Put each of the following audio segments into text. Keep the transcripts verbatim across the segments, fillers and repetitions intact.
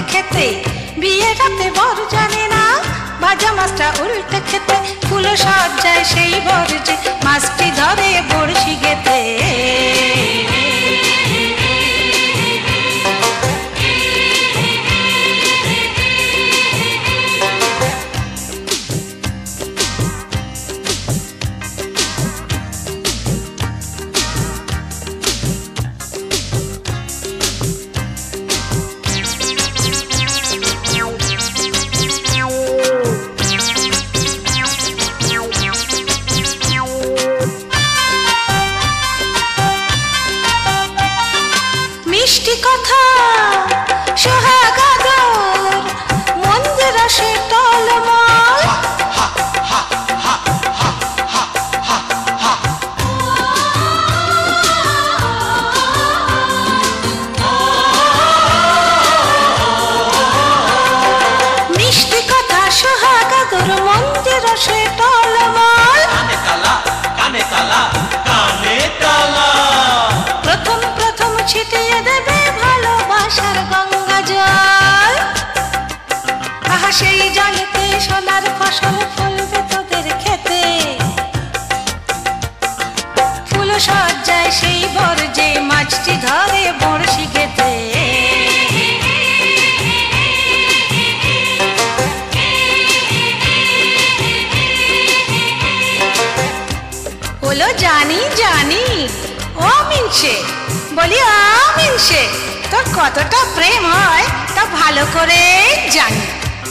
খেতে, বিয়ে রাতে বর জানে না ভাজা মাছটা উল্টে খেতে। ফুল সজ্জায় সেই বর যে মাছটি ধরে বড়শি গেতে। মিষ্টি কথা সোহাগ আদর মন্দির আসে টলমল। মিষ্টি কথা সোহাগ আদর মন্দির আসে টলমল। কানে তালা কানে তালা কানে তালা। প্রথম প্রথম ছিটিয়ে দেবে ভালোবাসার গঙ্গা জল। আহা সেই জলেতে সোনার ফসল ফলবে তোদের খেতে। ফুল সজ্জায় সেই বর যে মাছটি ধরে বড়শি গেতে। বলো জানি জানি ও মিনসে, বলি ও মিনসে, তোর কতটা প্রেম হয় তা ভালো করে জানি।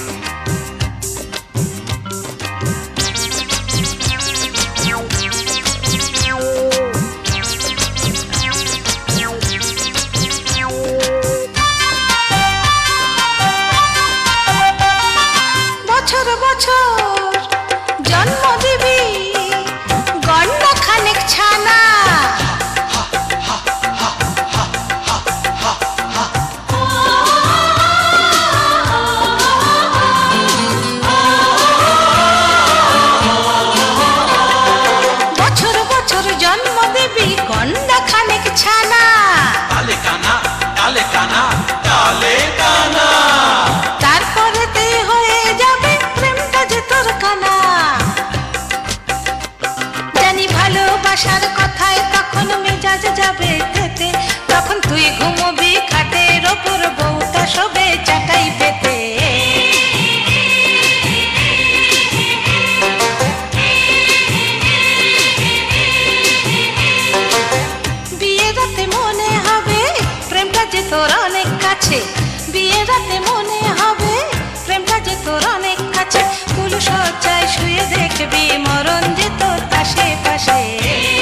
বছর বছর জন্ম দিবি গন্ডা খানেক ছানা। বছর বছর জন্ম দিবি গন্ডা খানেক ছানা। তালে কানা তালে কানা তালে কানা। তারপরেতে হয়ে যাবে প্রেমটা যে তোর কানা। জানি ভালোবাসার কথায় তখন মেজাজ যাবে তেতে। তখন তুই ঘুমবি খাটের ওপর বউটা শোবে চাটাই পেতে। বিয়ে রাতে মনে হবে প্রেমটা যে তোর অনেক কাছে। বিয়ে রাতে মনে হবে প্রেমটা যে তোর অনেক কাছে। ফুল সজ্জায় শুয়ে দেখবি মরণ যে তোর আশেপাশে।